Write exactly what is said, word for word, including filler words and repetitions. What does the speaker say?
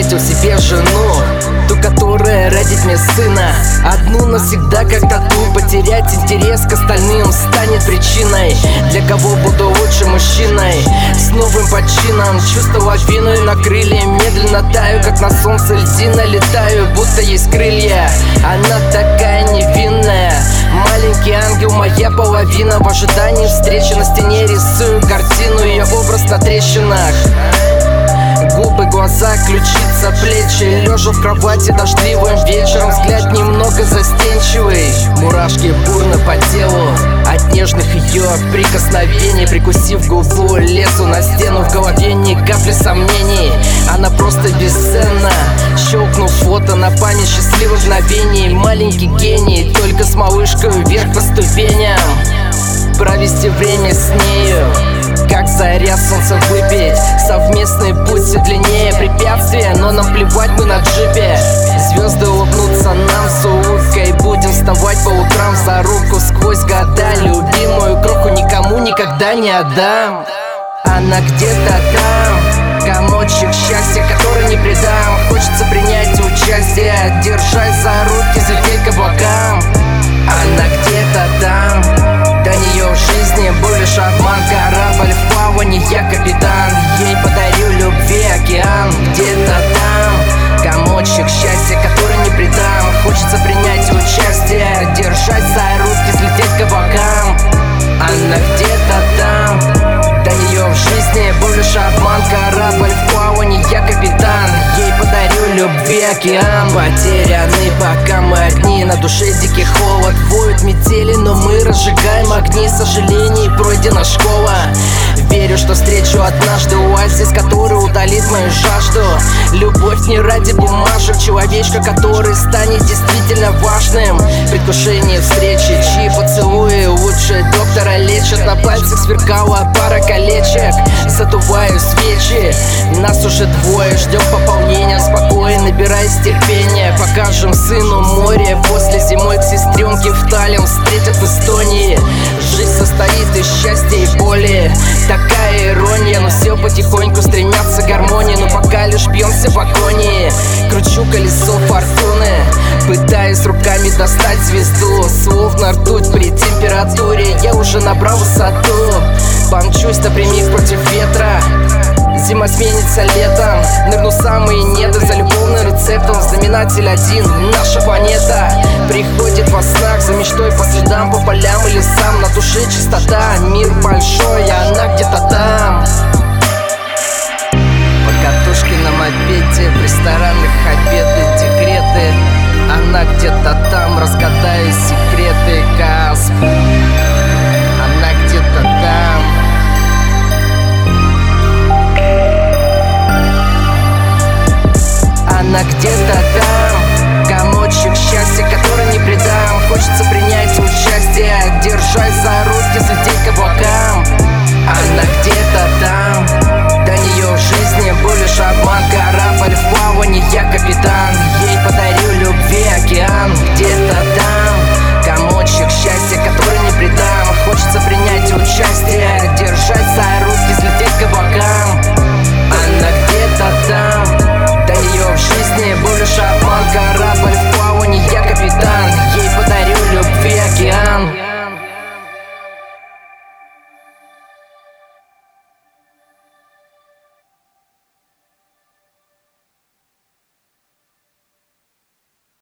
наметил себе жену, ту, которая родит мне сына. Одну навсегда, как тату. Потерять интерес к остальным станет причиной. Для кого буду лучше мужчиной, с новым подчином. Чувства лавиной накрыли, медленно таю, как на солнце льдина. Летаю, будто есть крылья. Она такая невинная, маленький ангел, моя половина. В ожидании встречи на стене рисую картину, ее образ на трещинах. Губы, глаза, ключица, плечи. Лежа в кровати дождливым вечером, взгляд немного застенчивый. Мурашки бурно по телу от нежных ее прикосновений. Прикусив губу, лезу на стену, в голове ни капли сомнений. Она просто бесценна. Щелкнув фото на память счастливых мгновений. Маленький гений, только с малышкой вверх по ступеням. Провести время с нею, как заря солнца выпить. Совместный путь все длиннее препятствия, но нам плевать, мы на джипе. Звезды улыбнутся нам с улыбкой, будем вставать по утрам за руку сквозь года. Любимую кроху никому никогда не отдам. Она где-то там, комочек счастья, который не предам. Хочется принять участие, держась за руки, взлететь к облакам. Она где-то там, до нее в жизни был лишь обман. Корабль в плавании, я капитан. Ей подарю любви океан. Где-то там, комочек счастья, который не предам. Хочется принять участие, держать за руки, взлететь к облакам. Она где-то там, до нее в жизни был лишь обман. Корабль в плавании, я капитан. Ей подарю любви океан. Потеряны пока мы огни, на душе дикий холод. Воют метели, но мы разжигаем огни сожалений. Пройдена школа. Верю, что встречу однажды оазис, который удалит мою жажду. Любовь не ради бумажек, человечка, который станет действительно важным. Предвкушение встречи, чьи поцелуи лучше доктора лечат. На пальцах сверкала пара колечек, задуваю свечи. Нас уже двое, ждем пополнения. Спокойно, набираясь терпения, покажем сыну море. После зимой к сестренке в Таллин встретят в Эстонии. Жизнь состоит из счастья и боли, такая ирония. Но все потихоньку стремятся к гармонии, но пока лишь бьемся в агонии. Кручу колесо фортуны, пытаясь руками достать звезду. Словно ртуть при температуре, я уже набрал высоту. Помчусь напрямик против ветра, зима сменится летом. Нырну в самые недра за любовным рецептом. Знаменатель один, наша планета приходит во снах за мечтой по следам, по полям и лесам. На душе чистота, мир большой, а она где-то там. Покатушки на мопеде, в ресторанах обеды, декреты. Она где-то там, разгадаю секреты Касп. Она где-то там. Она где-то там, комочек счастья, который не предам. Хочется принять участие, держась за руки, взлететь к облакам.